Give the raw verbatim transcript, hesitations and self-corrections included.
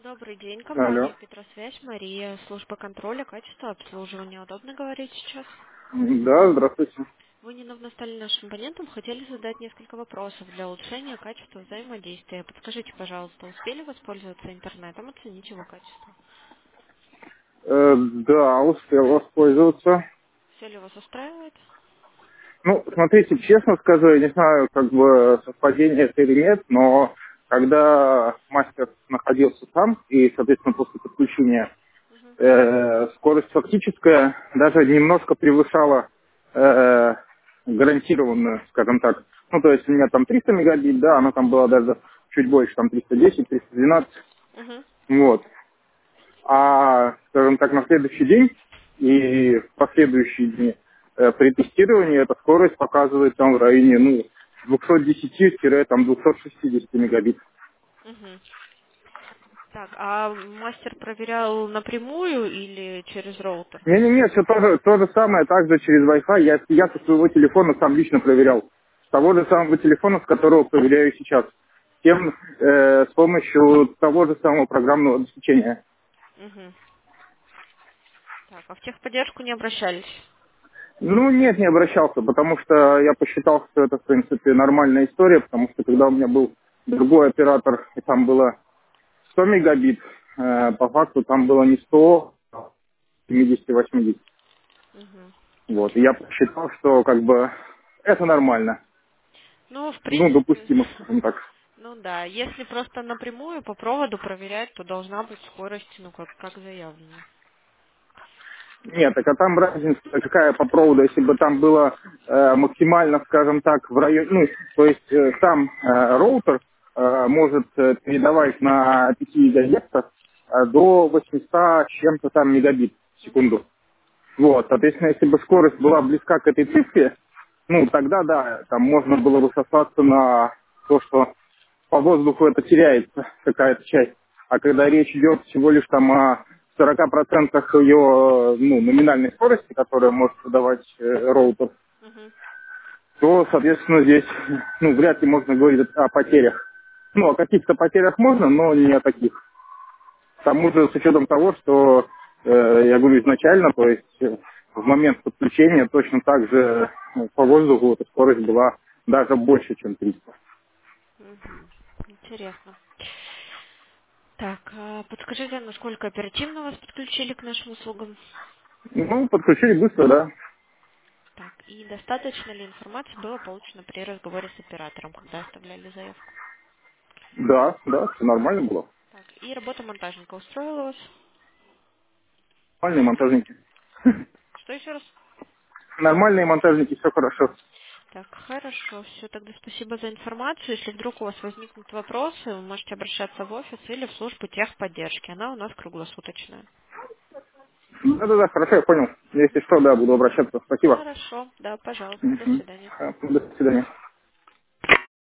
Добрый день, Алло. компания Петросвязь, Мария, служба контроля, качества обслуживания. Удобно говорить сейчас? Да, здравствуйте. Вы недавно стали нашим абонентом, хотели задать несколько вопросов для улучшения качества взаимодействия. Подскажите, пожалуйста, успели воспользоваться интернетом, оценить его качество? Э, да, успел воспользоваться. Все ли вас устраивает? Ну, смотрите, честно скажу, я не знаю, как бы совпадение это или нет, но когда мастер находился там, и, соответственно, после подключения, Мгм. э, скорость фактическая даже немножко превышала э, гарантированную, скажем так. Ну, то есть у меня там триста мегабит, да, она там была даже чуть больше, там триста десять, триста двенадцать, Мгм. вот. А, скажем так, на следующий день и в последующие дни э, при тестировании эта скорость показывает там в районе, ну, двести десять там двести шестьдесят мегабит. Мгм. Так, а мастер проверял напрямую или через роутер? Не-не-не, все то же, то же самое, также через Wi-Fi. Я, я со своего телефона сам лично проверял. С того же самого телефона, с которого проверяю сейчас. Тем, э, с помощью того же самого программного обеспечения. Мгм. Так, а в техподдержку не обращались? Ну, нет, не обращался, потому что я посчитал, что это, в принципе, нормальная история, потому что когда у меня был другой оператор, и там было сто мегабит, э, по факту там было не сто, а семьдесят восемьдесят. Мгм. Вот, и я посчитал, что, как бы, это нормально. Ну, в Ну, принципе, допустимо, скажем так. ну да, если просто напрямую по проводу проверять, то должна быть скорость, ну, как, как заявлено. Нет, так а там разница какая по проводу, если бы там было э, максимально, скажем так, в районе, ну, то есть э, сам э, роутер э, может э, передавать на пяти гигагерцах э, до восьмисот с чем-то там мегабит в Мгм. секунду. Вот, соответственно, если бы скорость была близка к этой цифре, ну, тогда да, там можно было бы сослаться на то, что по воздуху это теряется какая-то часть. А когда речь идет всего лишь там о сорока процентах ее ну, номинальной скорости, которая может выдавать э, роутер, Мгм. то, соответственно, здесь ну, вряд ли можно говорить о потерях. Ну, о каких-то потерях можно, но не о таких. К тому же, с учетом того, что, э, я говорю изначально, то есть э, в момент подключения точно так же э, по воздуху эта скорость была даже больше, чем триста. Мгм. Интересно. Так, а подскажите, насколько оперативно вас подключили к нашим услугам? Ну, подключили быстро, да. Так, и достаточно ли информации было получено при разговоре с оператором, когда оставляли заявку? Да, да, все нормально было. Так, и работа монтажника устроила вас? Нормальные монтажники. Что еще раз? Нормальные монтажники, все хорошо. Так, хорошо, все, тогда спасибо за информацию. Если вдруг у вас возникнут вопросы, вы можете обращаться в офис или в службу техподдержки. Она у нас круглосуточная. Да-да-да, хорошо, я понял. Если что, да, буду обращаться. Спасибо. Хорошо, да, пожалуйста, до Мгм. свидания. До свидания.